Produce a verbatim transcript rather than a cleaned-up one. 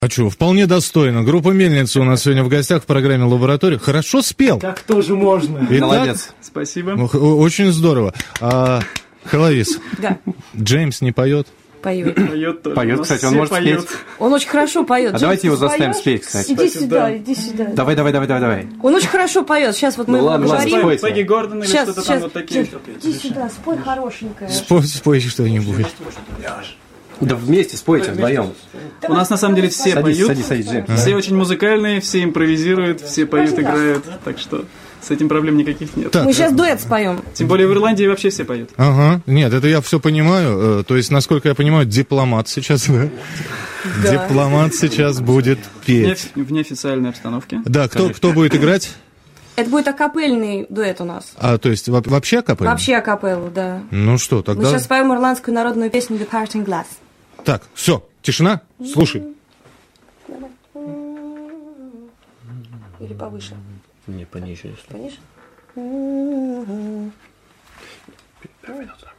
А что, вполне достойно. Группа «Мельница» у нас сегодня в гостях в программе «Лаборатория». Хорошо спел. Так тоже можно. Итак, молодец. Спасибо. Очень здорово. А, Хеловис, Да, Джеймс не поет? поет. Поет тоже. Поет, У нас кстати, он все может поют. спеть. Он очень хорошо поет. А давайте его заставим спеть, кстати. Иди Кстати, сюда, да. иди сюда. Давай, давай, давай, давай, давай. Он очень хорошо поет. Сейчас вот мы Ну его ладно, ладно, поговорим. спойте. Пегги Гордон или Сейчас, что-то сейчас. там вот такие. Иди сюда, спой хорошенькое. Спой, спой что-нибудь. Да вместе спойте вдвоем. У нас на самом деле все Садись, поют. садись, садись, Джеймс. Все очень музыкальные, все импровизируют, все поют, играют. Так что с этим проблем никаких нет. Так, Мы сейчас дуэт споем. Тем более в Ирландии вообще все поют. Ага, нет, это я все понимаю. Э, То есть, насколько я понимаю, дипломат сейчас, да? Да. Дипломат сейчас будет петь. Не- В неофициальной обстановке. Да, кто, кто будет играть? Это будет акапельный дуэт у нас. А, то есть, во- вообще капель? Вообще акапеллу, да. Ну что, Мы тогда... сейчас споем ирландскую народную песню The Parting Glass. Так, все, тишина, слушай. Или повыше? Не, пониже. Пониже? Первая нота.